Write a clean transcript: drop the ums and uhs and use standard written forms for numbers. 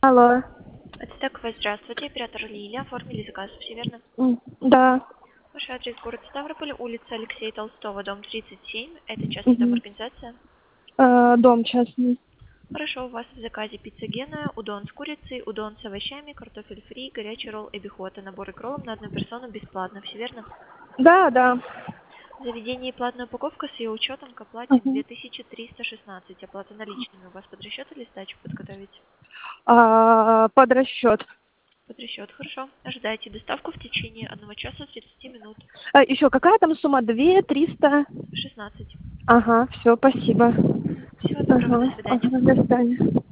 Алло. Так, здравствуйте, оператор Лилия. Оформили заказ, все верно? Да. Ваш адрес город Ставрополь, улица Алексея Толстого, дом 37. Это частная Мгм. домоорганизация. Дом частный. Хорошо, у вас в заказе пицца Гена, удон с курицей, удон с овощами, картофель фри, горячий ролл эбихота, набор икролом на одну персону бесплатно, все верно? Да, да. В заведении платная упаковка с ее учетом к оплате Мгм. 2316. Оплата наличными. У вас под расчет или сдачу подготовить? Под расчет. Под расчет, хорошо. Ожидайте доставку в течение 1 часа 30 минут. Еще какая там сумма? 2 300. 16. Ага, все, спасибо. Всего доброго, до Ага, свидания. ага, до свидания.